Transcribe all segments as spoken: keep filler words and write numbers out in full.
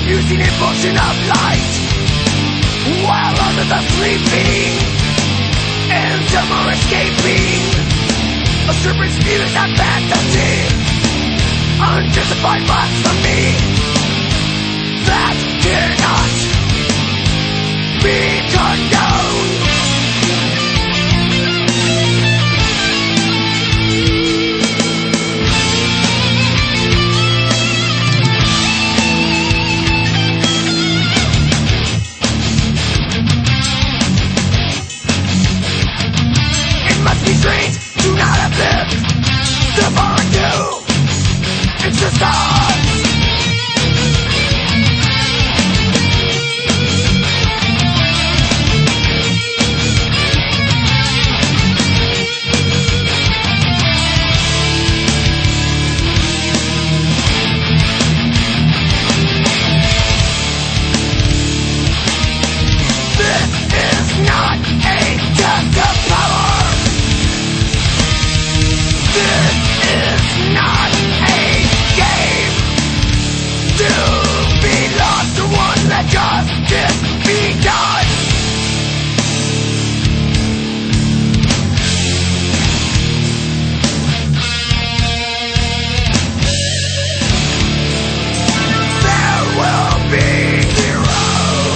Abusing emotion of light while others are sleeping and some are escaping. A serpent's views of fantasy, unjustified blasphemy that cannot be condoned. Strange, do not uplift the foreign new exercise. This is not a test of power. This is not a game to be lost or one. Let justice be done. There will be zero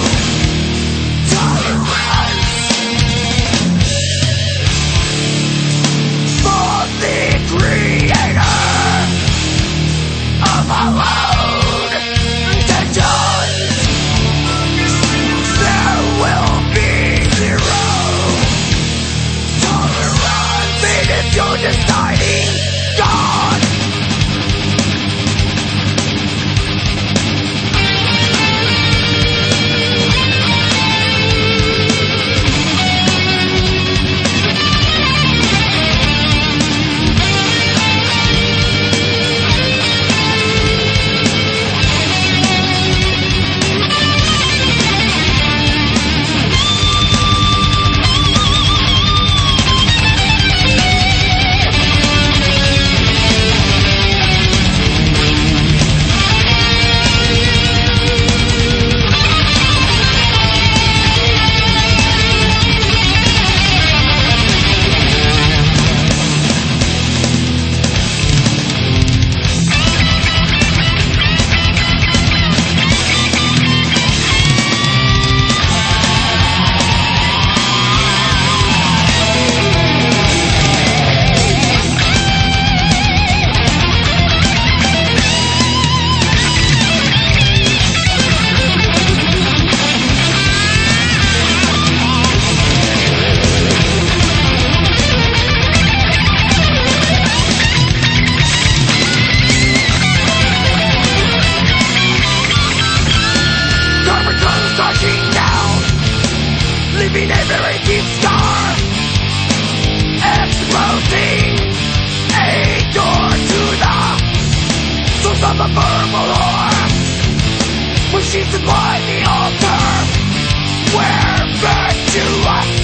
tolerance for the creator of our own intentions. There will be zero tolerance. It is your deciding God. Leaving a very deep scar, exposing a door to the source of a verbal whore, when she supplied the altar where virtuous